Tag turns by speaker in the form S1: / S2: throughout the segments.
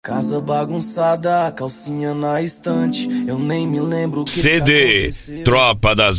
S1: Casa bagunçada, calcinha na estante, eu nem me lembro que
S2: CD Tropa da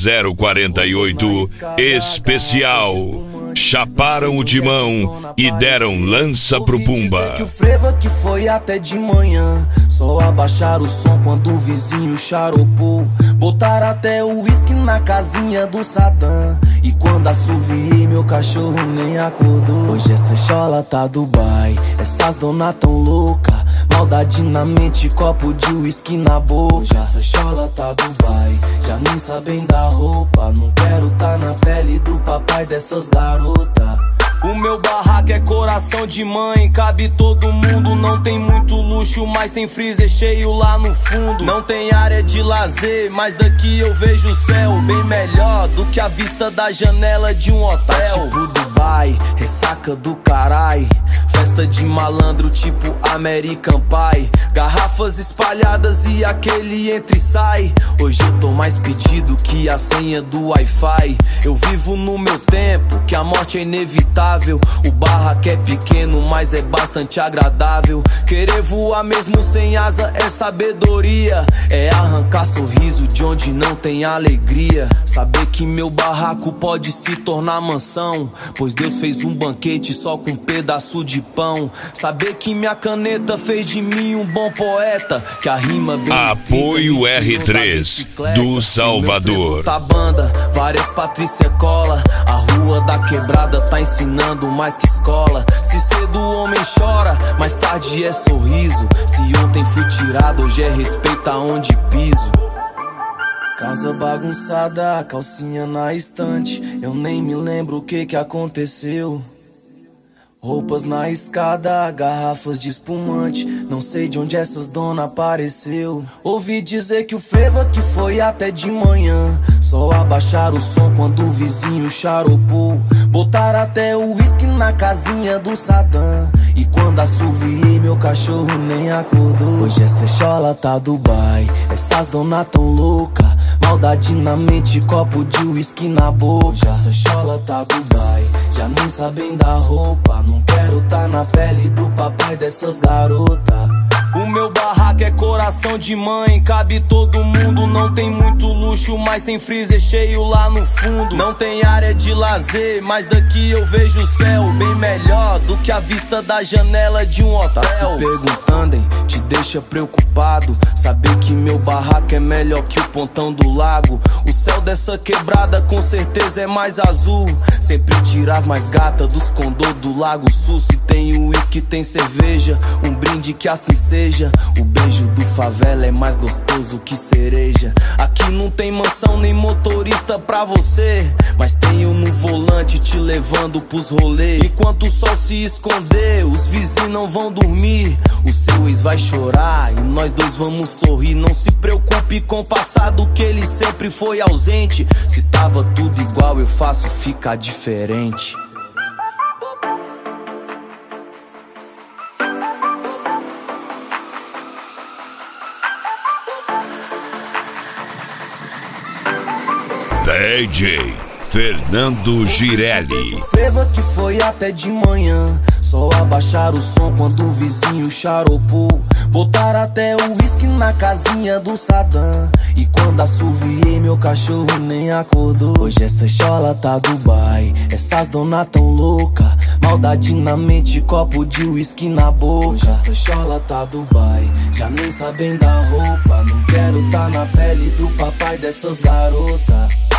S2: 048 Especial. Chaparam o timão e deram lança pro Pumba.
S1: Que o frevo que foi até de manhã, só abaixar o som quando o vizinho charopou. Botaram até o uísque na casinha do Saddam, e quando assoviei meu cachorro nem acordou. Hoje essa chola tá Dubai, essas dona tão louca, maldade na mente, copo de uísque na boca. Hoje essa chola tá Dubai, já nem sabem da roupa. Não quero tá na pele do papai dessas garotas. O meu barraco é coração de mãe, cabe todo mundo. Não tem muito luxo, mas tem freezer cheio lá no fundo. Não tem área de lazer, mas daqui eu vejo o céu bem melhor do que a vista da janela de um hotel. Tá tipo Dubai, ressaca do carai, festa de malandro tipo American Pie. Garrafas espalhadas e aquele entra e sai. Hoje eu tô mais pedido que a senha do Wi-Fi. Eu vivo no meu tempo, que a morte é inevitável. O barraco é pequeno, mas é bastante agradável. Querer voar mesmo sem asa é sabedoria. É arrancar sorriso de onde não tem alegria. Saber que meu barraco pode se tornar mansão, pois Deus fez um banquete só com um pedaço de pão. Saber que minha caneta fez de mim um bom poeta, que a rima bem
S2: Apoio R3 do Salvador.
S1: Tá banda, várias Patrícia cola. A rua da quebrada tá ensinando mais que escola. Se cedo o homem chora, mais tarde é sorriso. Se ontem fui tirado, hoje é respeito aonde piso. Casa bagunçada, calcinha na estante, eu nem me lembro o que aconteceu. Roupas na escada, garrafas de espumante, não sei de onde essas dona apareceu. Ouvi dizer que o frevo que foi até de manhã, só abaixar o som quando o vizinho charopou. Botaram até o uísque na casinha do Saddam, e quando assoviei meu cachorro nem acordou. Hoje essa chola tá Dubai, essas dona tão louca, maldade na mente, copo de uísque na boca. Hoje essa chola tá Dubai, já nem sabem da roupa. Não quero tá na pele do papai dessas garotas. O meu barraco é coração de mãe, cabe todo mundo. Não tem muito luxo, mas tem freezer cheio lá no fundo. Não tem área de lazer, mas daqui eu vejo o céu bem melhor do que a vista da janela de um hotel. Tá se perguntando, hein? Te deixa preocupado saber que meu barraco é melhor que o pontão do lago. O céu dessa quebrada com certeza é mais azul. Sempre tira as mais gatas dos condô do Lago Sul. Se tem uísque, tem cerveja, um brinde que assim seja. O beijo do favela é mais gostoso que cereja. Aqui não tem mansão nem motorista pra você, mas tenho no volante te levando pros rolês. Enquanto o sol se esconder, os vizinhos não vão dormir. O seu ex vai chorar e nós dois vamos sorrir. Não se preocupe com o passado, que ele sempre foi ausente. Se tava tudo igual, eu faço ficar diferente.
S2: DJ Fernando Girelli.
S1: Frevo que foi até de manhã, só abaixar o som quando o vizinho charopou. Botaram até o uísque na casinha do Saddam, e quando assoviei meu cachorro nem acordou. Hoje essa chola tá Dubai, essas dona tão louca, maldade na mente, copo de uísque na boca. Hoje essa chola tá Dubai, já nem sabem da roupa. Não quero tá na pele do papai dessas garotas.